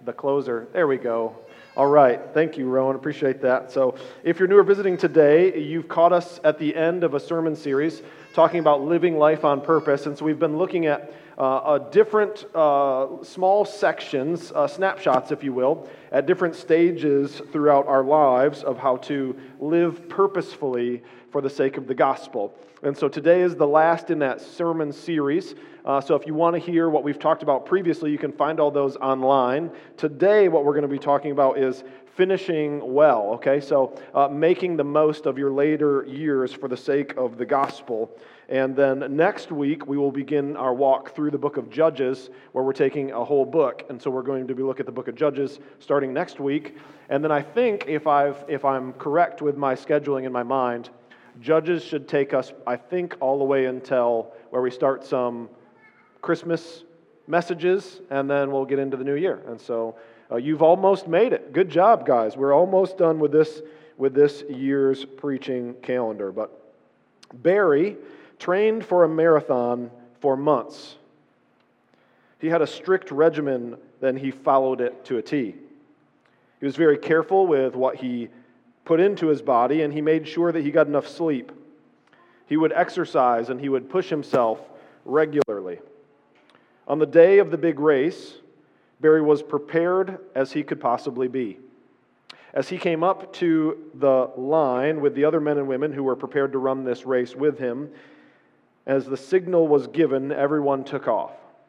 the closer. There we go. All right. Thank you, Rowan. Appreciate that. So if you're new or visiting today, you've caught us at the end of a sermon series talking about living life on purpose. And so we've been looking at different small sections, snapshots, if you will, at different stages throughout our lives of how to live purposefully for the sake of the gospel. And so today is the last in that sermon series. So if you want to hear what we've talked about previously, you can find all those online. Today, what we're going to be talking about is finishing well, okay? So making the most of your later years for the sake of the gospel. And then next week, we will begin our walk through the book of Judges, where we're taking a whole book. And so we're going to be looking at the book of Judges starting next week. And then I think, if I'm correct with my scheduling in my mind, Judges should take us, I think, all the way until where we start some Christmas messages, and then we'll get into the new year. And so you've almost made it. Good job, guys. We're almost done with this year's preaching calendar. But Barry trained for a marathon for months. He had a strict regimen, then he followed it to a T. He was very careful with what he put into his body, and he made sure that he got enough sleep. He would exercise, and he would push himself regularly. On the day of the big race, Barry was prepared as he could possibly be. As he came up to the line with the other men and women who were prepared to run this race with him, as the signal was given, everyone took off.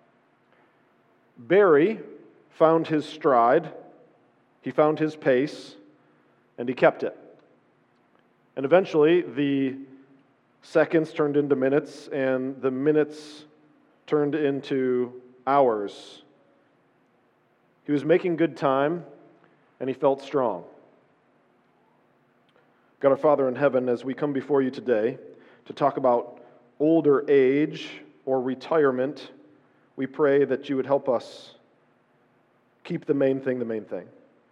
Barry found his stride, he found his pace, and he kept it. And eventually, the seconds turned into minutes, and the minutes turned into hours. He was making good time, and he felt strong. God, our Father in heaven, as we come before you today to talk about older age or retirement, we pray that you would help us keep the main thing the main thing.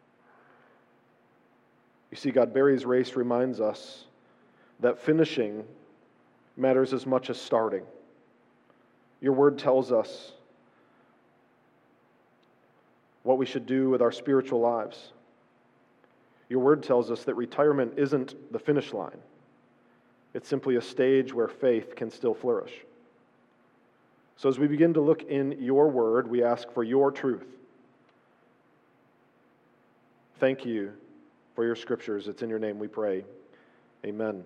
You see, God, Barry's race reminds us that finishing matters as much as starting. Your word tells us what we should do with our spiritual lives. Your word tells us that retirement isn't the finish line. It's simply a stage where faith can still flourish. So as we begin to look in your word, we ask for your truth. Thank you for your scriptures. It's in your name we pray. Amen.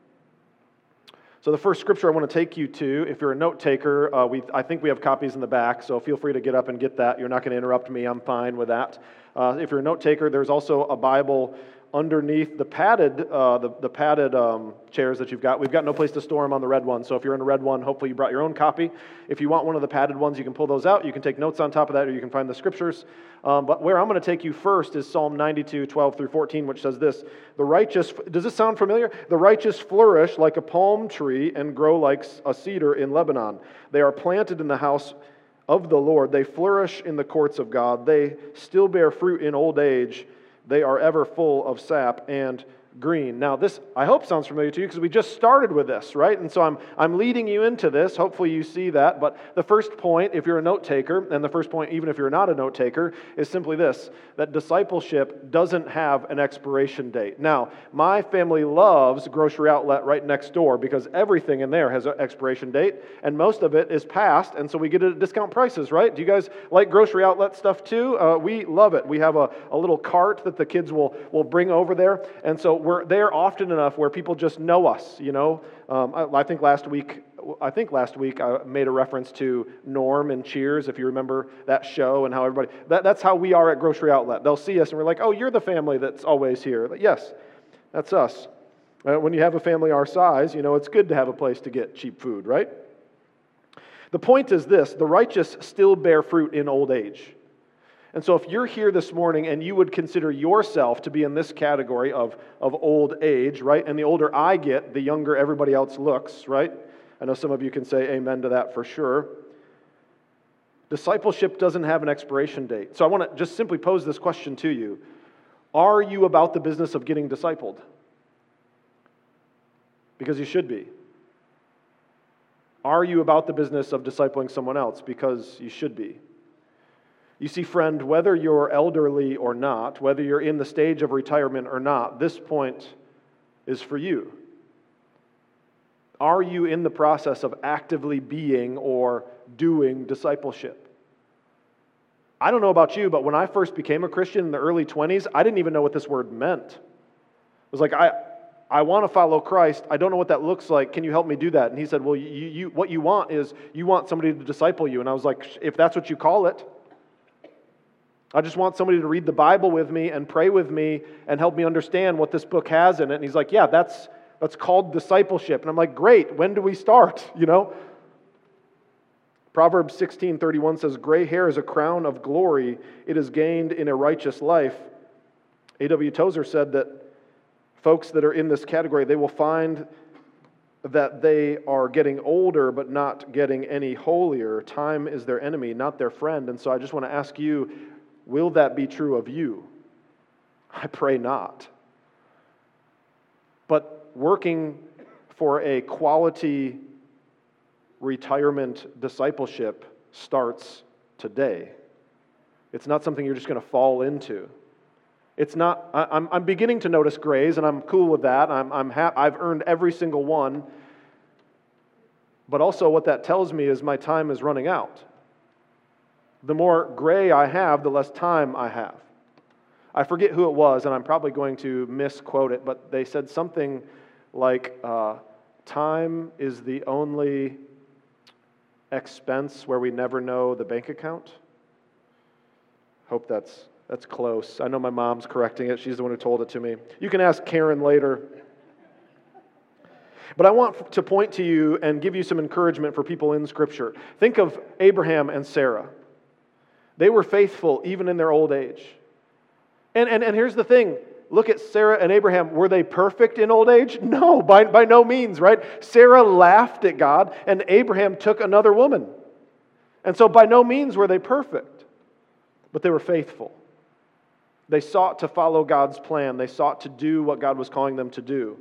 So the first scripture I want to take you to, if you're a note taker, I think we have copies in the back, so feel free to get up and get that. You're not going to interrupt me. I'm fine with that. If you're a note taker, there's also a Bible underneath the padded chairs that you've got. We've got no place to store them on the red one, so if you're in a red one, hopefully you brought your own copy. If you want one of the padded ones, you can pull those out. You can take notes on top of that, or you can find the scriptures. But where I'm going to take you first is Psalm 92, 12 through 14, which says this: "The righteous," does this sound familiar? "The righteous flourish like a palm tree and grow like a cedar in Lebanon. They are planted in the house of the Lord. They flourish in the courts of God. They still bear fruit in old age. They are ever full of sap and green." Now this, I hope, sounds familiar to you because we just started with this, right? And so I'm leading you into this. Hopefully you see that. But the first point, if you're a note taker, and the first point, even if you're not a note taker, is simply this: that discipleship doesn't have an expiration date. Now, my family loves Grocery Outlet right next door because everything in there has an expiration date, and most of it is past, and so we get it at discount prices, right? Do you guys like Grocery Outlet stuff too? We love it. We have a little cart that the kids will bring over there, and so we're there often enough where people just know us, you know. I think last week I made a reference to Norm and Cheers, if you remember that show, and how everybody, that's how we are at Grocery Outlet. They'll see us and we're like, "Oh, you're the family that's always here." Like, yes, that's us. When you have a family our size, you know, it's good to have a place to get cheap food, right? The point is this: the righteous still bear fruit in old age. And so if you're here this morning and you would consider yourself to be in this category of old age, right? And the older I get, the younger everybody else looks, right? I know some of you can say amen to that for sure. Discipleship doesn't have an expiration date. So I want to just simply pose this question to you. Are you about the business of getting discipled? Because you should be. Are you about the business of discipling someone else? Because you should be. You see, friend, whether you're elderly or not, whether you're in the stage of retirement or not, this point is for you. Are you in the process of actively being or doing discipleship? I don't know about you, but when I first became a Christian in the early 20s, I didn't even know what this word meant. It was like, I want to follow Christ. I don't know what that looks like. Can you help me do that? And he said, well, what you want is you want somebody to disciple you. And I was like, if that's what you call it. I just want somebody to read the Bible with me and pray with me and help me understand what this book has in it. And he's like, yeah, that's called discipleship. And I'm like, great, when do we start? Proverbs 16:31 says, gray hair is a crown of glory. It is gained in a righteous life. A.W. Tozer said that folks that are in this category, they will find that they are getting older but not getting any holier. Time is their enemy, not their friend. And so I just want to ask you, will that be true of you? I pray not. But working for a quality retirement discipleship starts today. It's not something you're just going to fall into. It's not. I'm beginning to notice grays, and I'm cool with that. I've earned every single one. But also, what that tells me is my time is running out. The more gray I have, the less time I have. I forget who it was, and I'm probably going to misquote it, but they said something like, time is the only expense where we never know the bank account. Hope that's close. I know my mom's correcting it. She's the one who told it to me. You can ask Karen later. But I want to point to you and give you some encouragement for people in Scripture. Think of Abraham and Sarah. They were faithful even in their old age. And here's the thing. Look at Sarah and Abraham. Were they perfect in old age? No, by no means, right? Sarah laughed at God, and Abraham took another woman. And so by no means were they perfect, but they were faithful. They sought to follow God's plan. They sought to do what God was calling them to do.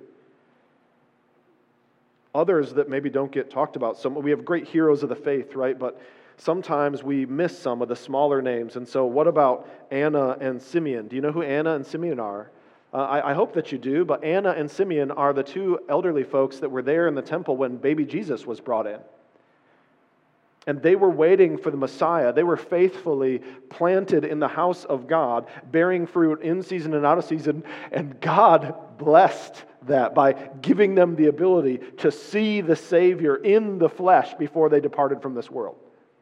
Others that maybe don't get talked about. We have great heroes of the faith, right? But sometimes we miss some of the smaller names. And so what about Anna and Simeon? Do you know who Anna and Simeon are? I hope that you do, but Anna and Simeon are the two elderly folks that were there in the temple when baby Jesus was brought in. And they were waiting for the Messiah. They were faithfully planted in the house of God, bearing fruit in season and out of season. And God blessed that by giving them the ability to see the Savior in the flesh before they departed from this world.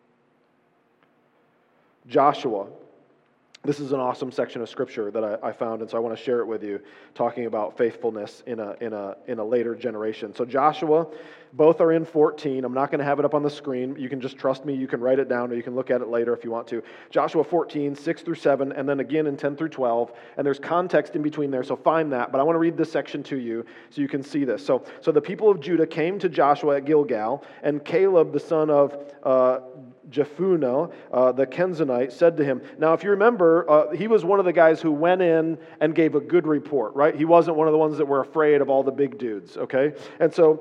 Joshua. This is an awesome section of Scripture that I found, and so I want to share it with you, talking about faithfulness in a later generation. So Joshua, both are in 14. I'm not going to have it up on the screen. You can just trust me. You can write it down, or you can look at it later if you want to. Joshua 14, 6 through 7, and then again in 10 through 12. And there's context in between there, so find that. But I want to read this section to you so you can see this. So the people of Judah came to Joshua at Gilgal, and Caleb, the son of Jephunneh, the Kenizzite, said to him, now if you remember, he was one of the guys who went in and gave a good report, right? He wasn't one of the ones that were afraid of all the big dudes, okay? And so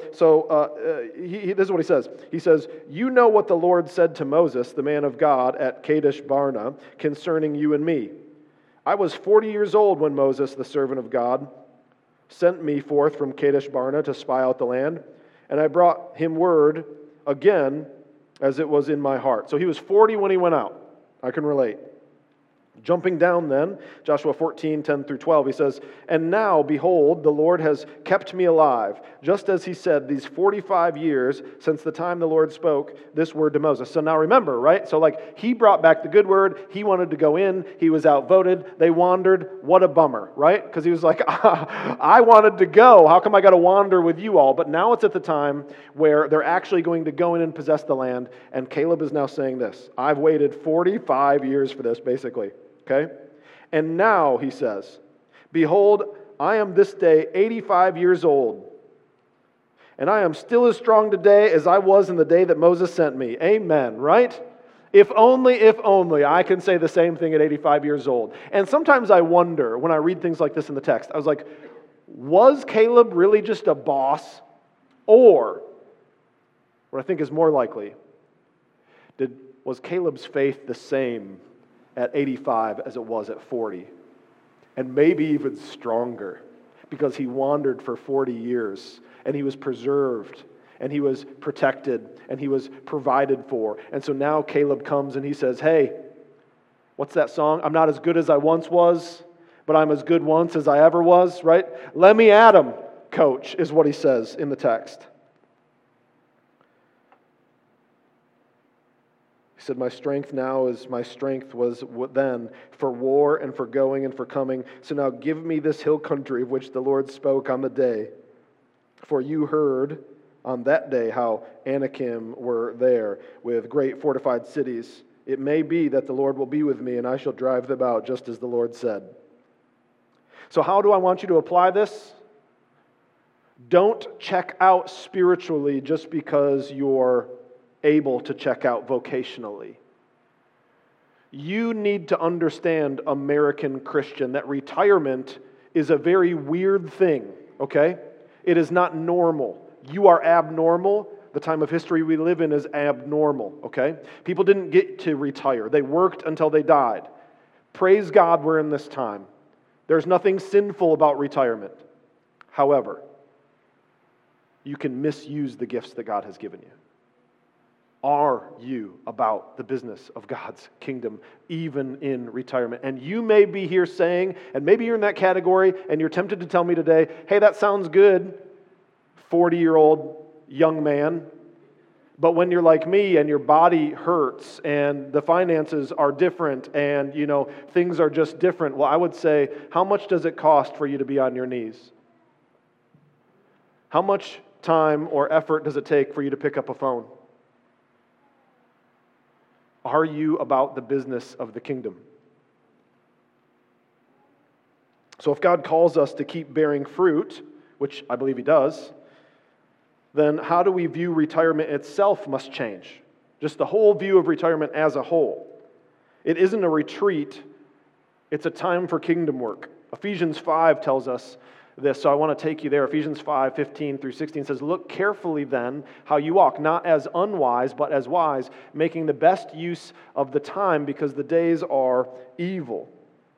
this is what he says. He says, you know what the Lord said to Moses, the man of God, at Kadesh Barnea, concerning you and me. I was 40 years old when Moses, the servant of God, sent me forth from Kadesh Barnea to spy out the land, and I brought him word again as it was in my heart. So he was 40 when he went out. I can relate. Jumping down then, Joshua 14, 10 through 12, he says, and now, behold, the Lord has kept me alive, just as he said, these 45 years since the time the Lord spoke this word to Moses. So now remember, right? So he brought back the good word. He wanted to go in. He was outvoted. They wandered. What a bummer, right? Because he was like, I wanted to go. How come I got to wander with you all? But now it's at the time where they're actually going to go in and possess the land. And Caleb is now saying this. I've waited 45 years for this, basically. Okay? And now, he says, behold, I am this day 85 years old, and I am still as strong today as I was in the day that Moses sent me. Amen, right? If only I can say the same thing at 85 years old. And sometimes I wonder, when I read things like this in the text, I was like, was Caleb really just a boss? Or, what I think is more likely, was Caleb's faith the same at 85 as it was at 40, and maybe even stronger, because he wandered for 40 years, and he was preserved, and he was protected, and he was provided for. And so now Caleb comes and he says, hey, what's that song? I'm not as good as I once was, but I'm as good once as I ever was, right? Let me at him, coach, is what he says in the text. He said, my strength now is my strength was then for war and for going and for coming. So now give me this hill country of which the Lord spoke on the day. For you heard on that day how Anakim were there with great fortified cities. It may be that the Lord will be with me and I shall drive them out just as the Lord said. So how do I want you to apply this? Don't check out spiritually just because you're able to check out vocationally. You need to understand, American Christian, that retirement is a very weird thing, okay? It is not normal. You are abnormal. The time of history we live in is abnormal, okay? People didn't get to retire. They worked until they died. Praise God we're in this time. There's nothing sinful about retirement. However, you can misuse the gifts that God has given you. Are you about the business of God's kingdom, even in retirement? And you may be here saying, and maybe you're in that category, and you're tempted to tell me today, hey, that sounds good, 40-year-old young man. But when you're like me and your body hurts and the finances are different and, things are just different, well, I would say, how much does it cost for you to be on your knees? How much time or effort does it take for you to pick up a phone? Are you about the business of the kingdom? So if God calls us to keep bearing fruit, which I believe He does, then how do we view retirement itself must change. Just the whole view of retirement as a whole. It isn't a retreat, it's a time for kingdom work. Ephesians 5 tells us this, so I want to take you there. Ephesians 5:15 through 16 says, look carefully then how you walk, not as unwise, but as wise, making the best use of the time because the days are evil.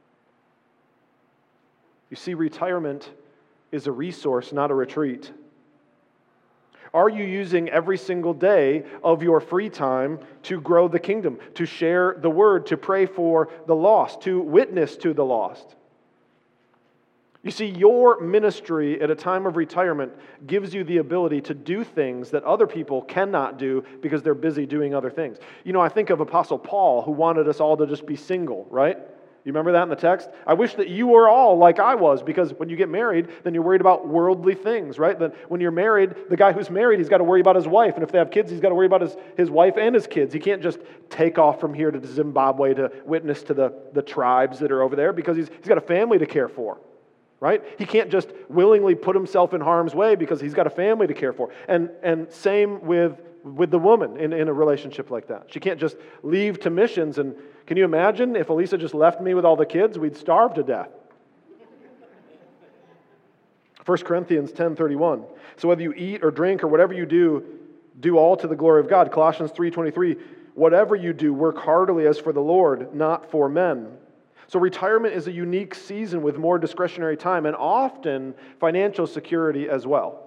You see, retirement is a resource, not a retreat. Are you using every single day of your free time to grow the kingdom, to share the word, to pray for the lost, to witness to the lost? You see, your ministry at a time of retirement gives you the ability to do things that other people cannot do because they're busy doing other things. I think of Apostle Paul, who wanted us all to just be single, right? You remember that in the text? I wish that you were all like I was, because when you get married, then you're worried about worldly things, right? Then when you're married, the guy who's married, he's got to worry about his wife. And if they have kids, he's got to worry about his wife and his kids. He can't just take off from here to Zimbabwe to witness to the tribes that are over there, because he's got a family to care for. Right? He can't just willingly put himself in harm's way because he's got a family to care for. And same with the woman in a relationship like that. She can't just leave to missions. And can you imagine if Elisa just left me with all the kids? We'd starve to death. 1 Corinthians 10:31. So whether you eat or drink or whatever you do all to the glory of God. Colossians 3:23. Whatever you do, work heartily as for the Lord, not for men. So retirement is a unique season with more discretionary time and often financial security as well.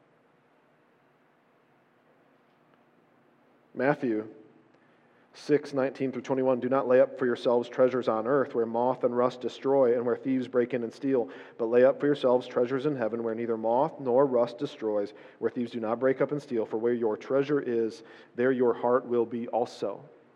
Matthew 6:19 through 21. Do not lay up for yourselves treasures on earth where moth and rust destroy and where thieves break in and steal, but lay up for yourselves treasures in heaven where neither moth nor rust destroys, where thieves do not break up and steal. For where your treasure is, there your heart will be also.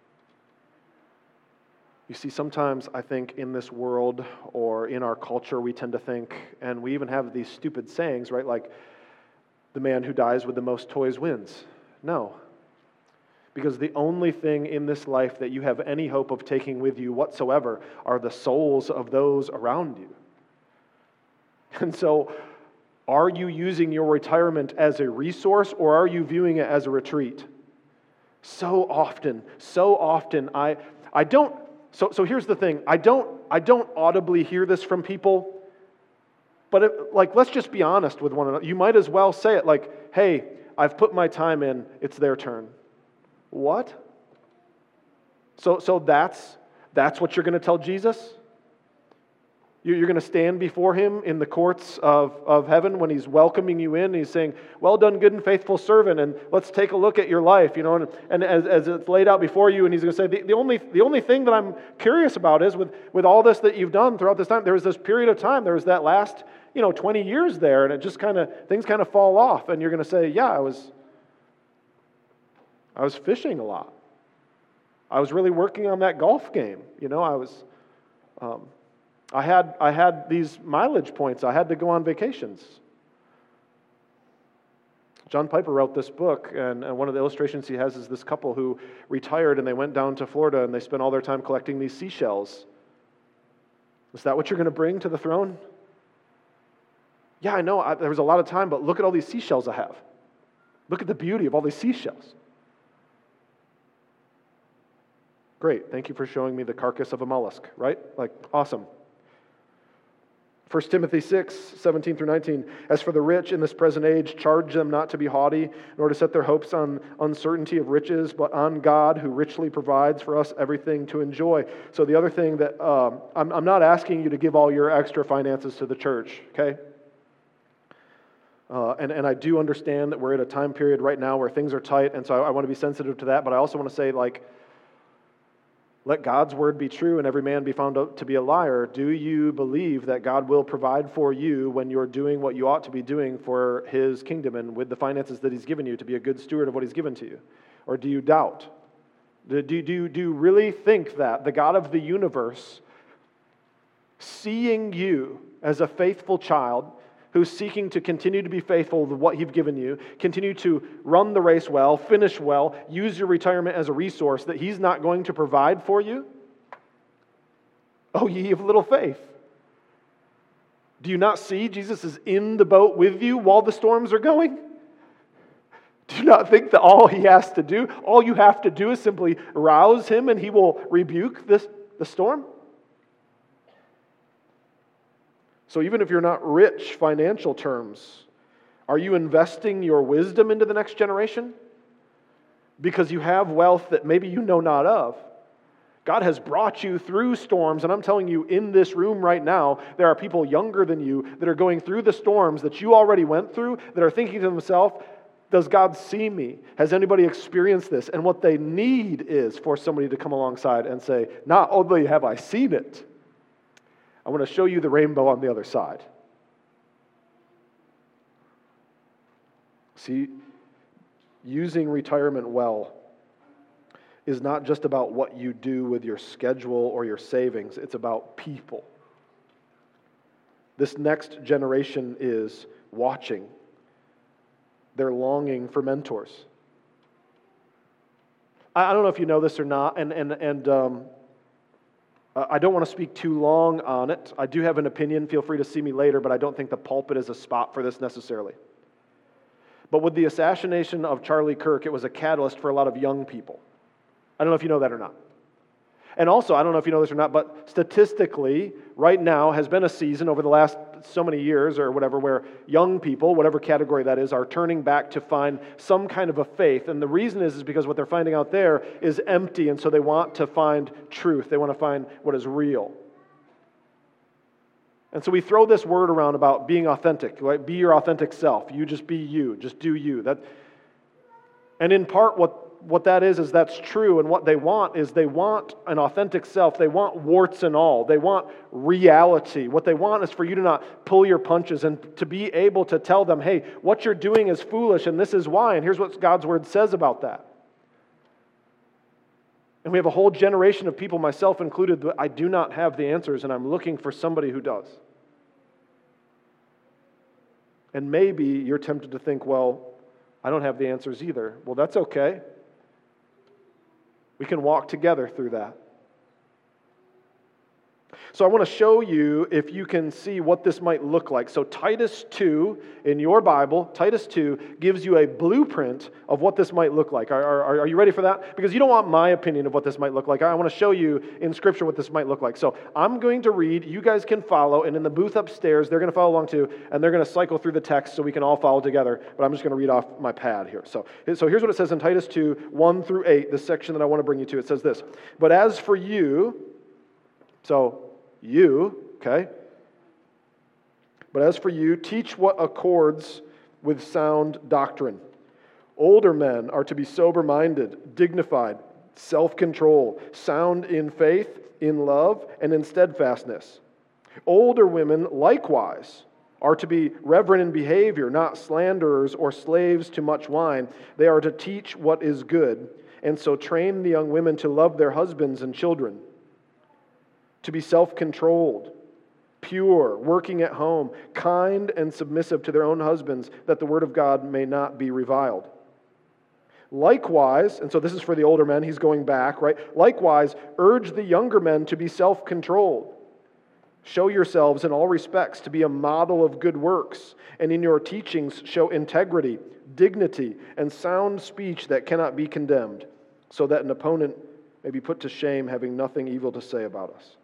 You see, sometimes I think in this world or in our culture we tend to think, and we even have these stupid sayings, right? Like, the man who dies with the most toys wins. No. Because the only thing in this life that you have any hope of taking with you whatsoever are the souls of those around you. And so, are you using your retirement as a resource, or are you viewing it as a retreat? So often, I don't. So here's the thing. I don't audibly hear this from people, but let's just be honest with one another. You might as well say it like, hey, I've put my time in, it's their turn. What? So that's That's what you're going to tell Jesus? You're going to stand before Him in the courts of heaven when He's welcoming you in. He's saying, well done, good and faithful servant, and let's take a look at your life, and as it's laid out before you, and He's going to say, the only thing that I'm curious about is with all this that you've done throughout this time, there was this period of time, there was that last 20 years there, and it just things kind of fall off, and you're going to say, yeah, I was fishing a lot. I was really working on that golf game. I had these mileage points. I had to go on vacations. John Piper wrote this book, and one of the illustrations he has is this couple who retired and they went down to Florida and they spent all their time collecting these seashells. Is that what you're going to bring to the throne? Yeah, I know, there was a lot of time, but look at all these seashells I have. Look at the beauty of all these seashells. Great, thank you for showing me the carcass of a mollusk, right? Awesome. 1 Timothy 6, 17 through 19. As for the rich in this present age, charge them not to be haughty, nor to set their hopes on uncertainty of riches, but on God, who richly provides for us everything to enjoy. So the other thing that, I'm not asking you to give all your extra finances to the church, okay? And I do understand that we're at a time period right now where things are tight, and so I want to be sensitive to that, but I also want to say, let God's word be true and every man be found to be a liar. Do you believe that God will provide for you when you're doing what you ought to be doing for His kingdom and with the finances that He's given you to be a good steward of what He's given to you? Or do you doubt? Do you really think that the God of the universe, seeing you as a faithful child, who's seeking to continue to be faithful to what He's given you, continue to run the race well, finish well, use your retirement as a resource, that He's not going to provide for you? Oh, ye of little faith. Do you not see Jesus is in the boat with you while the storms are going? Do you not think that all He has to do, all you have to do is simply rouse Him and He will rebuke the storm? So even if you're not rich financial terms, are you investing your wisdom into the next generation? Because you have wealth that maybe you know not of. God has brought you through storms, and I'm telling you, in this room right now, there are people younger than you that are going through the storms that you already went through, that are thinking to themselves, does God see me? Has anybody experienced this? And what they need is for somebody to come alongside and say, not only have I seen it, I want to show you the rainbow on the other side. See, using retirement well is not just about what you do with your schedule or your savings. It's about people. This next generation is watching. They're longing for mentors. I don't know if you know this or not, and I don't want to speak too long on it. I do have an opinion. Feel free to see me later, but I don't think the pulpit is a spot for this necessarily. But with the assassination of Charlie Kirk, it was a catalyst for a lot of young people. I don't know if you know that or not. And also, I don't know if you know this or not, but statistically, right now has been a season over the last so many years or whatever, where young people, whatever category that is, are turning back to find some kind of a faith. And the reason is because what they're finding out there is empty, and so they want to find truth. They want to find what is real. And so we throw this word around about being authentic, right? Be your authentic self. You just be you. Just do you. And in part, what that is that's true, and what they want is they want an authentic self. They want warts and all. They want reality. What they want is for you to not pull your punches and to be able to tell them, hey, what you're doing is foolish and this is why, and here's what God's Word says about that. And we have a whole generation of people, myself included, that I do not have the answers, and I'm looking for somebody who does. And maybe you're tempted to think, well, I don't have the answers either. Well, that's okay. We can walk together through that. So I want to show you if you can see what this might look like. So Titus 2 in your Bible, Titus 2 gives you a blueprint of what this might look like. Are you ready for that? Because you don't want my opinion of what this might look like. I want to show you in Scripture what this might look like. So I'm going to read, you guys can follow, and in the booth upstairs, they're going to follow along too, and they're going to cycle through the text so we can all follow together, but I'm just going to read off my pad here. So here's what it says in Titus 2, 1 through 8, this section that I want to bring you to. It says this, "But as for you, So, you, okay? But as for you, teach what accords with sound doctrine. Older men are to be sober-minded, dignified, self-control, sound in faith, in love, and in steadfastness. Older women likewise are to be reverent in behavior, not slanderers or slaves to much wine. They are to teach what is good, and so train the young women to love their husbands and children, to be self-controlled, pure, working at home, kind and submissive to their own husbands, that the word of God may not be reviled. Likewise, and so this is for the older men, he's going back, right? Likewise, urge the younger men to be self-controlled. Show yourselves in all respects to be a model of good works, and in your teachings show integrity, dignity, and sound speech that cannot be condemned, so that an opponent may be put to shame, having nothing evil to say about us.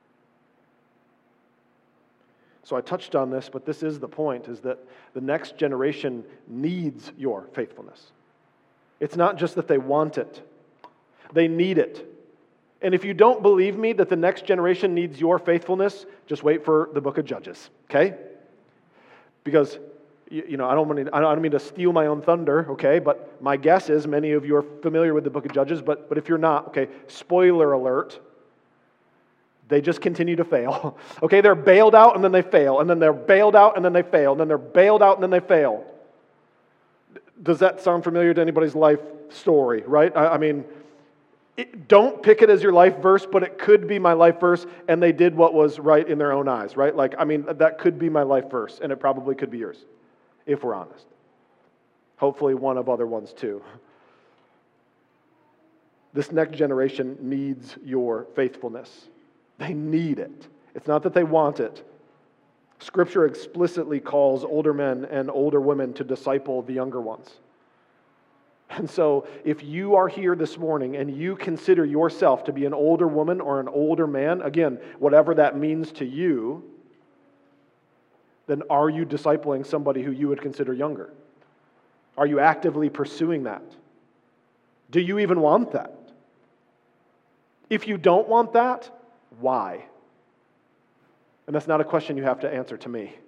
So I touched on this, but this is the point, is that the next generation needs your faithfulness. It's not just that they want it. They need it. And if you don't believe me that the next generation needs your faithfulness, just wait for the book of Judges, okay? Because, I don't mean to steal my own thunder, okay? But my guess is many of you are familiar with the book of Judges, but if you're not, okay, spoiler alert, they just continue to fail. Okay, they're bailed out and then they fail, and then they're bailed out and then they fail, and then they're bailed out and then they fail. Does that sound familiar to anybody's life story, right? Don't pick it as your life verse, but it could be my life verse, and they did what was right in their own eyes, right? That could be my life verse, and it probably could be yours, if we're honest. Hopefully one of other ones too. This next generation needs your faithfulness. They need it. It's not that they want it. Scripture explicitly calls older men and older women to disciple the younger ones. And so, if you are here this morning and you consider yourself to be an older woman or an older man, again, whatever that means to you, then are you discipling somebody who you would consider younger? Are you actively pursuing that? Do you even want that? If you don't want that, why? And that's not a question you have to answer to me.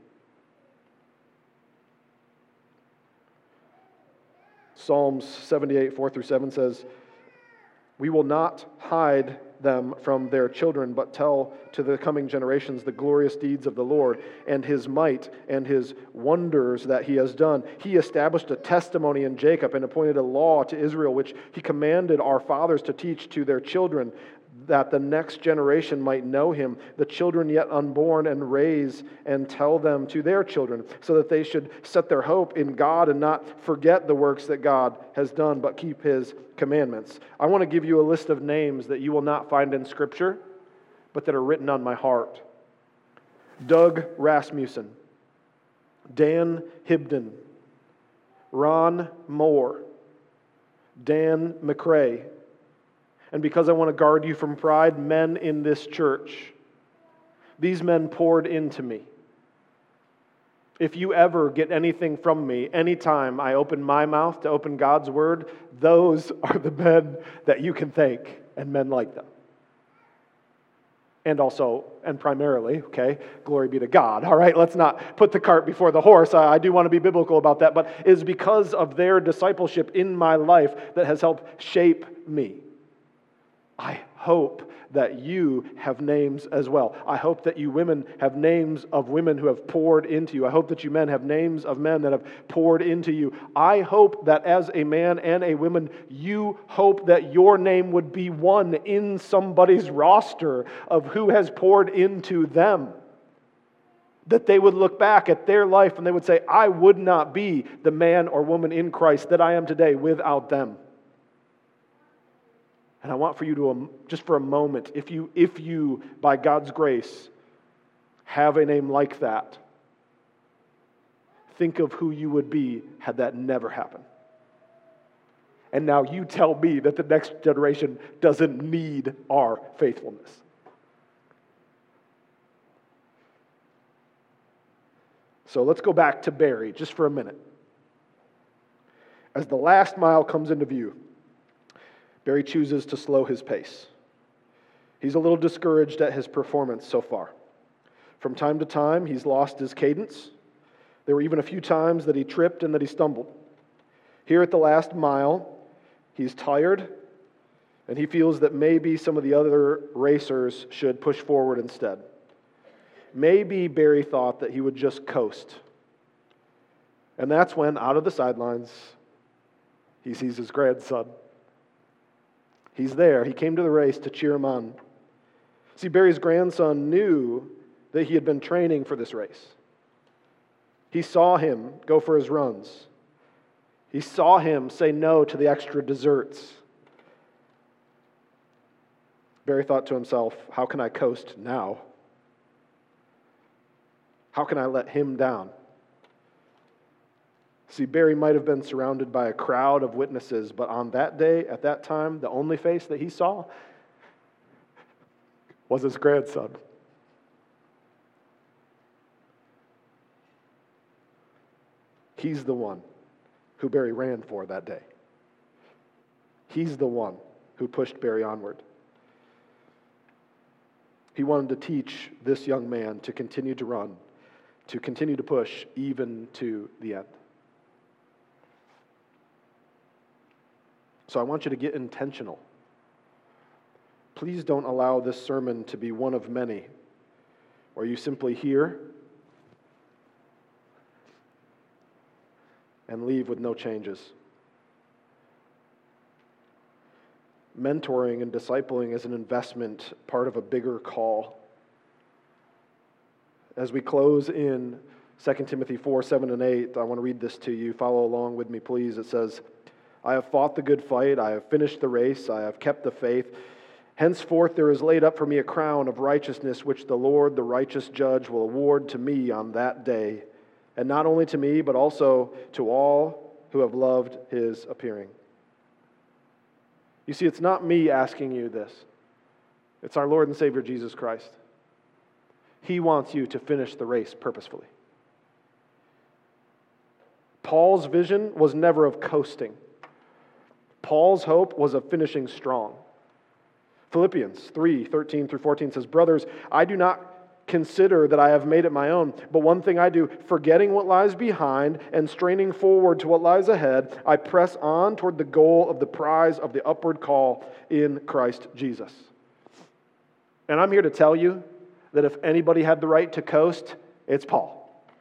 Psalms 78, 4-7 says, "We will not hide them from their children, but tell to the coming generations the glorious deeds of the Lord and His might and His wonders that He has done. He established a testimony in Jacob and appointed a law to Israel, which He commanded our fathers to teach to their children, that the next generation might know Him, the children yet unborn, and raise and tell them to their children, so that they should set their hope in God and not forget the works that God has done, but keep His commandments." I want to give you a list of names that you will not find in Scripture, but that are written on my heart. Doug Rasmussen, Dan Hibden, Ron Moore, Dan McRae. And because I want to guard you from pride, men in this church. These men poured into me. If you ever get anything from me, anytime I open my mouth to open God's Word, those are the men that you can thank, and men like them. And also, and primarily, okay, glory be to God. All right, let's not put the cart before the horse. I do want to be biblical about that, but it is because of their discipleship in my life that has helped shape me. I hope that you have names as well. I hope that you women have names of women who have poured into you. I hope that you men have names of men that have poured into you. I hope that as a man and a woman, you hope that your name would be one in somebody's roster of who has poured into them. That they would look back at their life and they would say, I would not be the man or woman in Christ that I am today without them. And I want for you to, just for a moment, if you, by God's grace, have a name like that, think of who you would be had that never happened. And now you tell me that the next generation doesn't need our faithfulness. So let's go back to Barry just for a minute. As the last mile comes into view, Barry chooses to slow his pace. He's a little discouraged at his performance so far. From time to time, he's lost his cadence. There were even a few times that he tripped and that he stumbled. Here at the last mile, he's tired, and he feels that maybe some of the other racers should push forward instead. Maybe Barry thought that he would just coast. And that's when, out of the sidelines, he sees his grandson. He's there. He came to the race to cheer him on. See, Barry's grandson knew that he had been training for this race. He saw him go for his runs. He saw him say no to the extra desserts. Barry thought to himself, how can I coast now? How can I let him down? See, Barry might have been surrounded by a crowd of witnesses, but on that day, at that time, the only face that he saw was his grandson. He's the one who Barry ran for that day. He's the one who pushed Barry onward. He wanted to teach this young man to continue to run, to continue to push even to the end. So I want you to get intentional. Please don't allow this sermon to be one of many where you simply hear and leave with no changes. Mentoring and discipling is an investment, part of a bigger call. As we close in 2 Timothy 4, 7, and 8, I want to read this to you. Follow along with me, please. It says, I have fought the good fight, I have finished the race, I have kept the faith. Henceforth there is laid up for me a crown of righteousness, which the Lord, the righteous judge, will award to me on that day. And not only to me, but also to all who have loved his appearing. You see, it's not me asking you this. It's our Lord and Savior Jesus Christ. He wants you to finish the race purposefully. Paul's vision was never of coasting. Paul's hope was of finishing strong. Philippians 3, 13 through 14 says, Brothers, I do not consider that I have made it my own, but one thing I do, forgetting what lies behind and straining forward to what lies ahead, I press on toward the goal of the prize of the upward call in Christ Jesus. And I'm here to tell you that if anybody had the right to coast, it's Paul.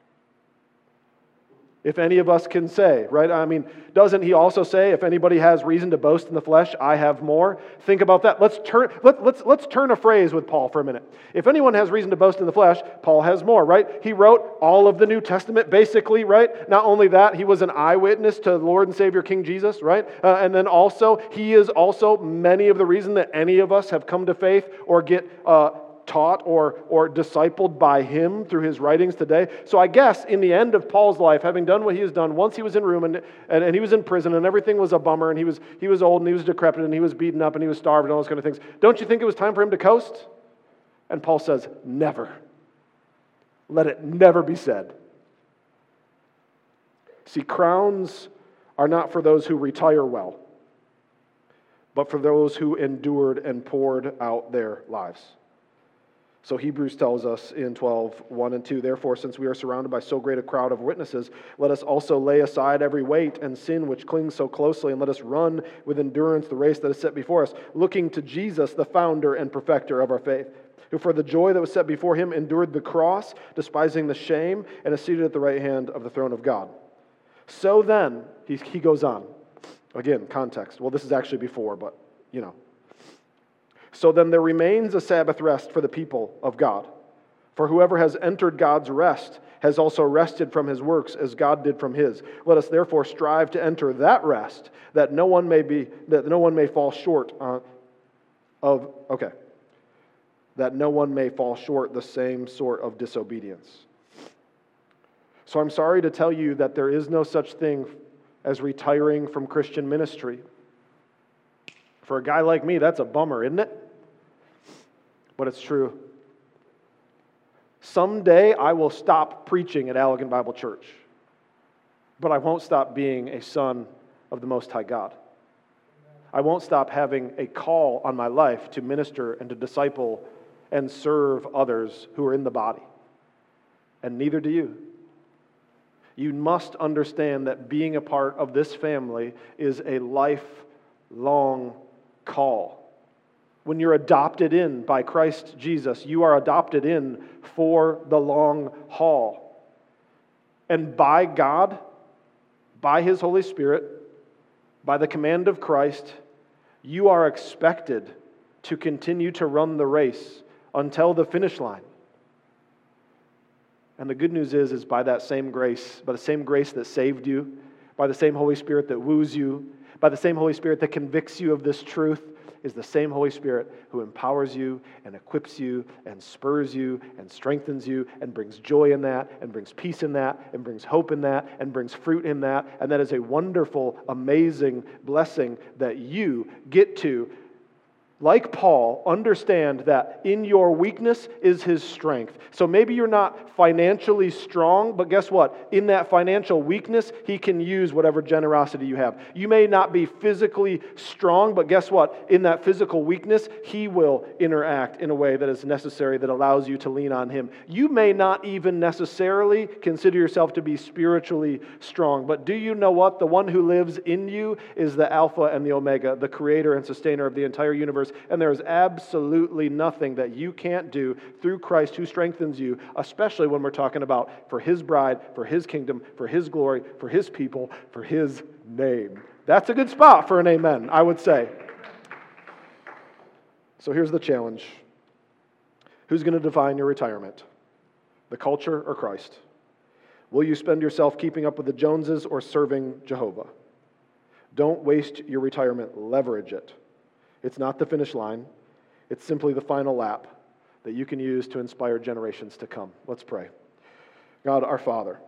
If any of us can say, right? I mean, doesn't he also say, if anybody has reason to boast in the flesh, I have more? Think about that. Let's turn a phrase with Paul for a minute. If anyone has reason to boast in the flesh, Paul has more, right? He wrote all of the New Testament, basically, right? Not only that, he was an eyewitness to the Lord and Savior King Jesus, right? And then also, he is also many of the reason that any of us have come to faith or get taught or discipled by him through his writings today. So I guess in the end of Paul's life, having done what he has done, once he was in Rome and he was in prison and everything was a bummer and he was old and he was decrepit and he was beaten up and he was starved and all those kind of things, don't you think it was time for him to coast? And Paul says, never. Let it never be said. See, crowns are not for those who retire well, but for those who endured and poured out their lives. So Hebrews tells us in 12, 1 and 2, Therefore, since we are surrounded by so great a crowd of witnesses, let us also lay aside every weight and sin which clings so closely, and let us run with endurance the race that is set before us, looking to Jesus, the founder and perfecter of our faith, who for the joy that was set before him endured the cross, despising the shame, and is seated at the right hand of the throne of God. So then, he goes on. Again, context. Well, this is actually before, but, you know. So then there remains a Sabbath rest for the people of God. For whoever has entered God's rest has also rested from his works as God did from his. Let us therefore strive to enter that rest, that no one may fall short that no one may fall short the same sort of disobedience. So I'm sorry to tell you that there is no such thing as retiring from Christian ministry. For a guy like me, that's a bummer, isn't it? But it's true. Someday I will stop preaching at Allegan Bible Church, but I won't stop being a son of the Most High God. I won't stop having a call on my life to minister and to disciple and serve others who are in the body. And neither do you. You must understand that being a part of this family is a lifelong call. When you're adopted in by Christ Jesus, you are adopted in for the long haul. And by God, by His Holy Spirit, by the command of Christ, you are expected to continue to run the race until the finish line. And the good news is by that same grace, by the same grace that saved you, by the same Holy Spirit that woos you, by the same Holy Spirit that convicts you of this truth, is the same Holy Spirit who empowers you and equips you and spurs you and strengthens you and brings joy in that and brings peace in that and brings hope in that and brings fruit in that. And that is a wonderful, amazing blessing that you get to, like Paul, understand that in your weakness is His strength. So maybe you're not financially strong, but guess what? In that financial weakness, He can use whatever generosity you have. You may not be physically strong, but guess what? In that physical weakness, He will interact in a way that is necessary, that allows you to lean on Him. You may not even necessarily consider yourself to be spiritually strong, but do you know what? The one who lives in you is the Alpha and the Omega, the creator and sustainer of the entire universe. And there is absolutely nothing that you can't do through Christ who strengthens you, especially when we're talking about for His bride, for His kingdom, for His glory, for His people, for His name. That's a good spot for an amen, I would say. So here's the challenge. Who's going to define your retirement? The culture or Christ? Will you spend yourself keeping up with the Joneses or serving Jehovah? Don't waste your retirement. Leverage it. It's not the finish line. It's simply the final lap that you can use to inspire generations to come. Let's pray. God, our Father,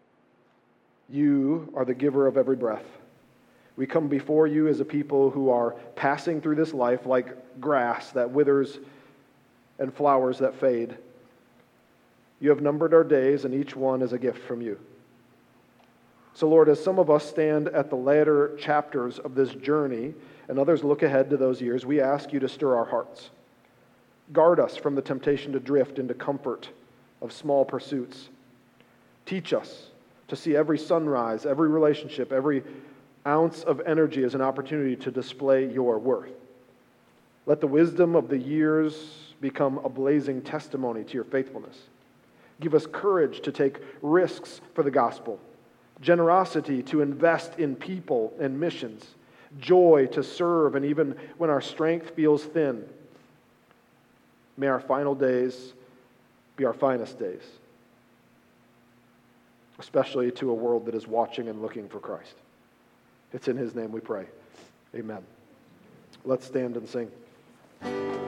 You are the giver of every breath. We come before You as a people who are passing through this life like grass that withers and flowers that fade. You have numbered our days, and each one is a gift from You. So, Lord, as some of us stand at the latter chapters of this journey, and others look ahead to those years, we ask You to stir our hearts. Guard us from the temptation to drift into comfort of small pursuits. Teach us to see every sunrise, every relationship, every ounce of energy as an opportunity to display Your worth. Let the wisdom of the years become a blazing testimony to Your faithfulness. Give us courage to take risks for the gospel, generosity to invest in people and missions, joy to serve, and even when our strength feels thin. May our final days be our finest days, especially to a world that is watching and looking for Christ. It's in His name we pray. Amen. Let's stand and sing.